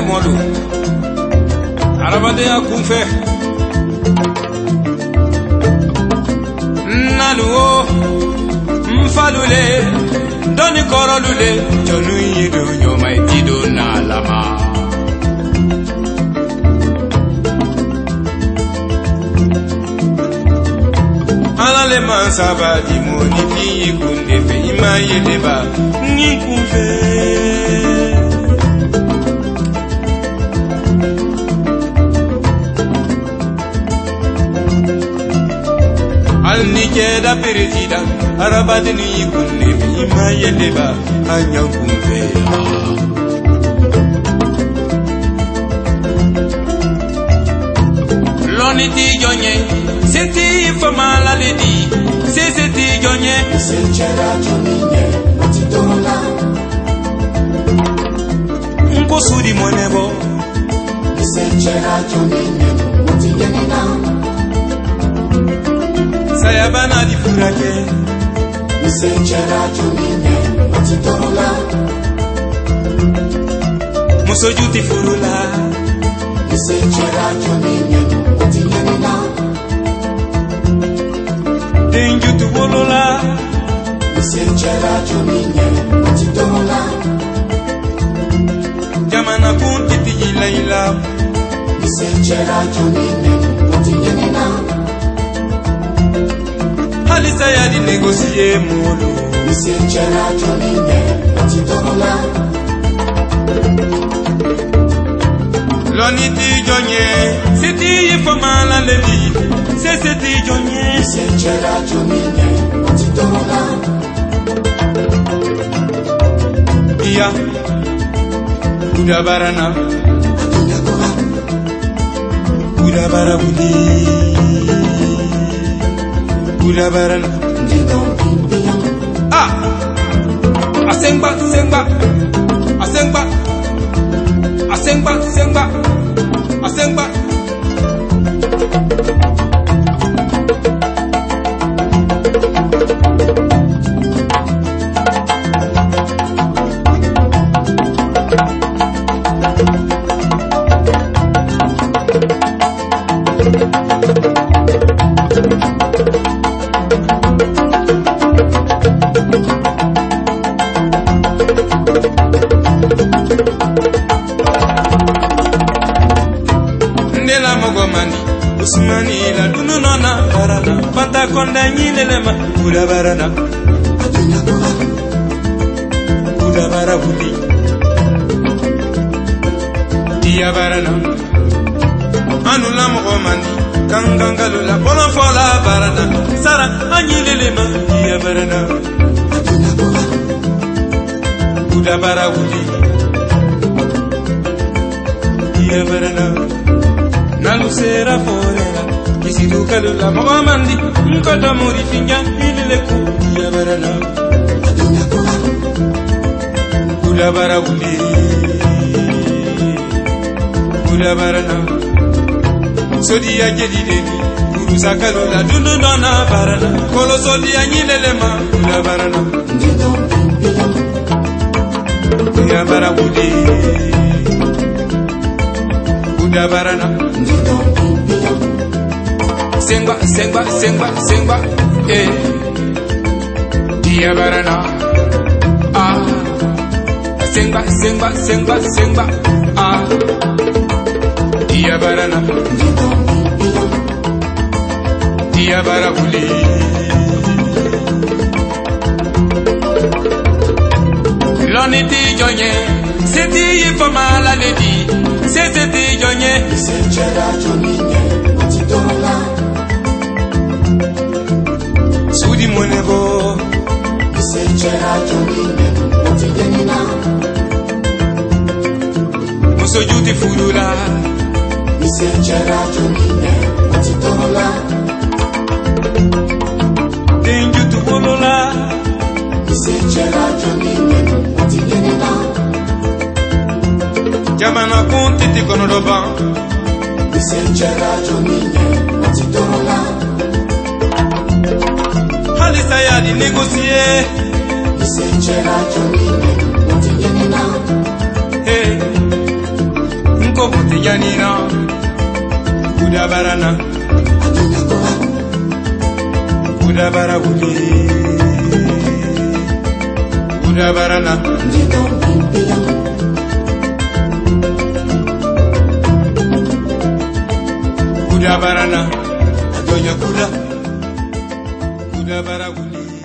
molu arabade akunfe naluo mfalule doni korolule jonu yido nyoma itido na lama ala le mansaba di moni fi kunde fe imaye deba nkunfe al nikeda peresida arabade ni kunde fe imaye deba anyankunfe loni ti jonye seti fama la ledi seti jonye Sechera joninye otitola nko sudi monebo Sechera joninye otiyenina sayabana di furake Sechera joninye otitola musojuti furula Sechera joninye otiyenina denjutu wolola Sechera joninye otitola jamana kunti tijilaila Sechera joninye otiyenina halisa ya di negosiye mulu Sechera joninye otitola loni ti jonye seti fama la ledi seti jonye Sechera joninye otitola iya udabarana udabara wuli udabarana ah asengba sengba asengba asengba sengba asengba Usmani la dunu nona barana pata konda nyilelema uda barana uda bara budi dia barana anu la mogomani kangangalu la bono fola barana sara anyilelema dia barana uda bara budi dia barana nalusera forera kisidukalula mogamandi nkota muri finja ileleku yabarana udabara wuli udabarana sodi ya jedideni urusakalula dundundona barana kolo sodi ya nyilelema udabarana yabara wuli udabarana sengba sengba sengba sengba dia barana ah sengba sengba sengba sengba ah dia barana dia barabuli loni ti jonye seti fama la ledi seti jonye Sechera joninye otitola sudi monebo Sechera joninye otiyenina musojuti furula Sechera joninye otitola denjutu wolola Sechera joninye otiyenina jamana kunti tikonodoba Sechera joninye otitola halisa ya di négocier Sechera joninye otiyenina Udabara wuli Udabarana Udabarana Adonya kula Udabara wuli